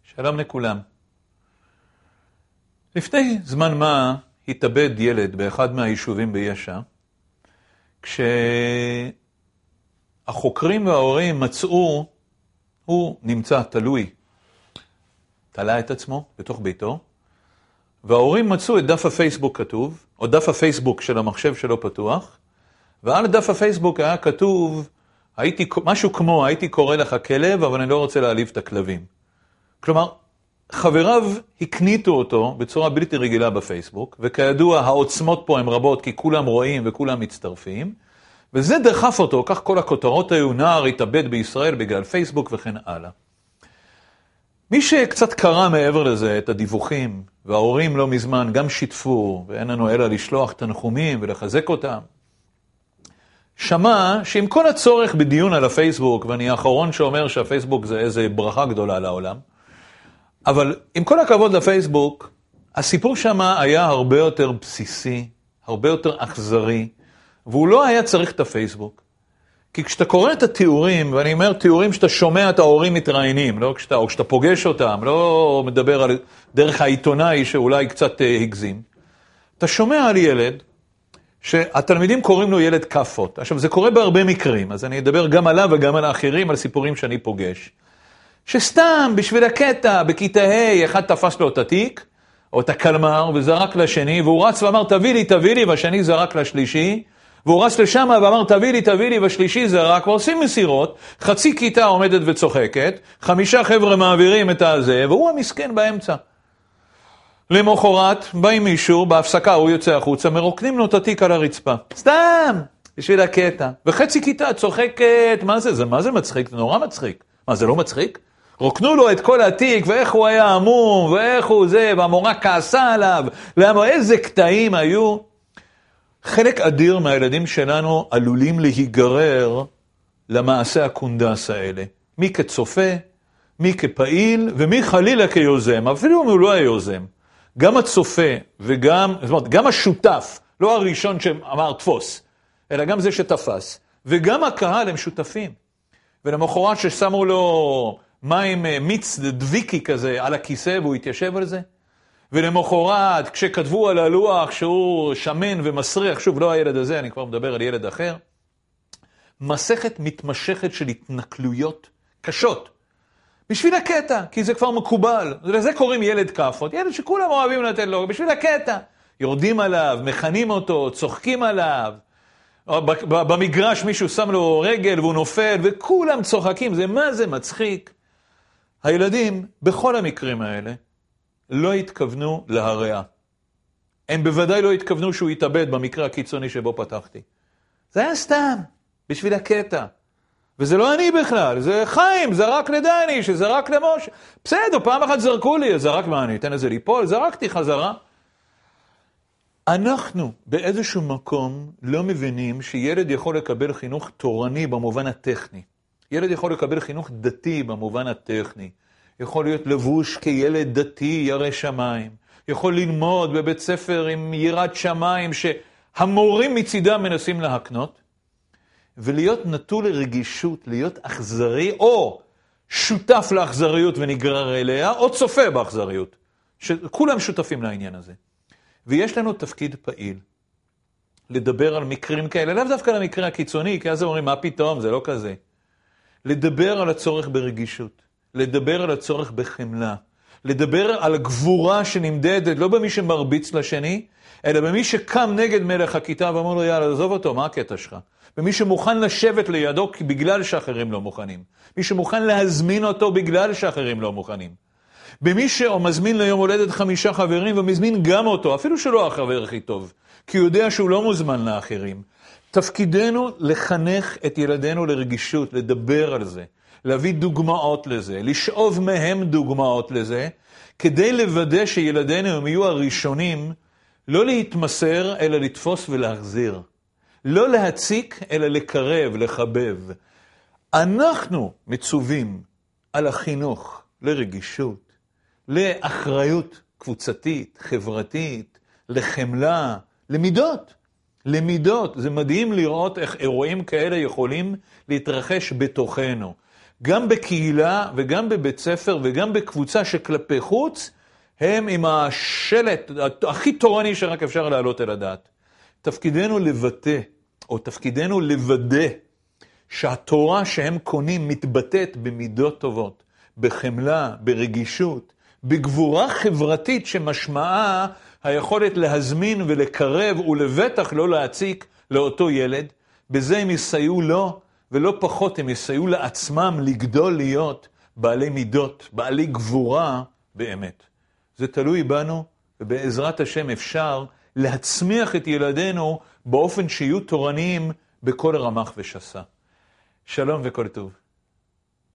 שלום לכולם. לפני זמן מה התאבד ילד באחד מהיישובים ביש"ע, כשהחוקרים וההורים מצאו, הוא נמצא תלוי, תלה את עצמו בתוך ביתו, וההורים מצאו את דף הפייסבוק כתוב, או דף הפייסבוק של המחשב שלו פתוח, ועל דף הפייסבוק היה כתוב, משהו כמו, הייתי קורא לך כלב, אבל אני לא רוצה להעליב את הכלבים. כלומר, חבריו הקניתו אותו בצורה בלתי רגילה בפייסבוק, וכידוע העוצמות פה הן רבות, כי כולם רואים וכולם מצטרפים, וזה דחף אותו, כך כל הכותרות היו, נער התאבד בישראל בגלל פייסבוק וכן הלאה. מי שקצת קרא מעבר לזה את הדיווחים, וההורים לא מזמן גם שיתפו, ואין לנו אלא לשלוח תנחומים ולחזק אותם, שמע שעם כל הצורך בדיון על הפייסבוק, ואני האחרון שאומר שהפייסבוק זה איזה ברכה גדולה לעולם, אבל עם כל הכבוד לפייסבוק, הסיפור שם היה הרבה יותר בסיסי, הרבה יותר אכזרי, והוא לא היה צריך את הפייסבוק. כי כשאתה קורא את התיאורים, ואני אומר תיאורים שאתה שומע את ההורים מתראיינים, או כשאתה פוגש אותם, לא מדבר על דרך העיתונאי שאולי קצת הגזים, אתה שומע על ילד, שהתלמידים קוראים לו ילד כפות. עכשיו זה קורה בהרבה מקרים, אז אני אדבר גם עליו וגם על האחרים, על סיפורים שאני פוגש. שסתם בשביל הקטע, בכיתה ה' אחד תפס לו את התיק, או את הקלמר, וזרק לשני, והוא רץ ואמר תביא לי, והשני זרק לשלישי, והוא רץ לשם ואמר תביא לי, והשלישי זרק, ועושים מסירות, חצי כיתה עומדת וצוחקת, 5 חבר'ה מעבירים את הזה, והוא המסכן באמצע. למחרת, בא עם מישהו, בהפסקה הוא יוצא החוצה, מרוקנים לו את התיק על הרצפה. סתם, בשביל הקטע. וחצי כיתה צוחקת, מה זה מצחיק? זה נורא מצחיק. מה, זה לא מצחיק? רוקנו לו את כל התיק, ואיך הוא היה עמום, ואיך הוא זה, והמורה כעסה עליו, למה, איזה קטעים היו. חלק אדיר מהילדים שלנו עלולים להיגרר למעשה הקונדס האלה. מי כצופה, מי כפעיל, ומי חלילה כיוזם, אפילו אם הוא לא היוזם. גם הצופה וגם, זאת אומרת, גם השותף, לא הראשון שאמר תפוס, אלא גם זה שתפס, וגם הקהל הם שותפים. ולמחרת ששמו לו מים מיץ דביקי כזה על הכיסא והוא התיישב על זה, ולמחרת כשכתבו על הלוח שהוא שמן ומסריח, שוב לא הילד הזה, אני כבר מדבר על ילד אחר, מסכת מתמשכת של התנכלויות קשות, בשביל הקטע, כי זה כבר מקובל. לזה קוראים ילד כפות. ילד שכולם אוהבים לתת לו, בשביל הקטע. יורדים עליו, מכנים אותו, צוחקים עליו. במגרש מישהו שם לו רגל והוא נופל, וכולם צוחקים. זה מה זה מצחיק. הילדים, בכל המקרים האלה, לא התכוונו להרע. הם בוודאי לא התכוונו שהוא יתאבד במקרה הקיצוני שבו פתחתי. זה היה סתם, בשביל הקטע. וזה לא אני בכלל, זה חיים, זרק לדני, שזרק למשה. בסדר, פעם אחת זרקו לי, זרק מה אני, אתן לזה ליפול, זרקתי חזרה. אנחנו באיזשהו מקום לא מבינים שילד יכול לקבל חינוך תורני במובן הטכני. ילד יכול לקבל חינוך דתי במובן הטכני. יכול להיות לבוש כילד דתי ירא שמיים. יכול ללמוד בבית ספר עם יראת שמיים שהמורים מצידם מנסים להקנות. ולהיות נטול לרגישות, להיות אכזרי, או שותף לאכזריות ונגרר אליה, או צופה באכזריות. כולם שותפים לעניין הזה. ויש לנו תפקיד פעיל, לדבר על מקרים כאלה, לאו דווקא על המקרה הקיצוני, כי אז אומרים, מה פתאום, זה לא כזה. לדבר על הצורך ברגישות, לדבר על הצורך בחמלה, לדבר על הגבורה שנמדדת, לא במי שמרביץ לשני, אלא במי שקם נגד מלך הכיתה ואמר לו, יאללה, עזוב אותו, מה הקטע שלך? ומי שמוכן לשבת לידו בגלל שאחרים לא מוכנים. מי שמוכן להזמין אותו בגלל שאחרים לא מוכנים. במי שמזמין ליום הולדת 5 חברים ומזמין גם אותו, אפילו שלא החבר הכי טוב, כי הוא יודע שהוא לא מוזמן לאחרים. תפקידנו לחנך את ילדינו לרגישות, לדבר על זה, להביא דוגמאות לזה, לשאוב מהם דוגמאות לזה, כדי לוודא שילדינו הם יהיו הראשונים לא להתמסר אלא לתפוס ולהחזיר. לא להציק, אלא לקרב, לחבב. אנחנו מצווים על החינוך לרגישות, לאחריות קבוצתית, חברתית, לחמלה, למידות. למידות. זה מדהים לראות איך אירועים כאלה יכולים להתרחש בתוכנו. גם בקהילה וגם בבית ספר וגם בקבוצה שכלפי חוץ, הם עם השלט הכי תורני שרק אפשר להעלות על הדעת. תפקידנו לבטא, או תפקידנו לוודא, שהתורה שהם קונים מתבטאת במידות טובות, בחמלה, ברגישות, בגבורה חברתית שמשמעה היכולת להזמין ולקרב ולבטח לא להציק לאותו ילד. בזה הם יסייעו לו, ולא פחות הם יסייעו לעצמם לגדול להיות בעלי מידות, בעלי גבורה באמת. זה תלוי בנו, ובעזרת השם אפשר להצמיח את ילדינו באופן שיהיו תורניים בכל רמ"ח ושס"ה. שלום וכל טוב.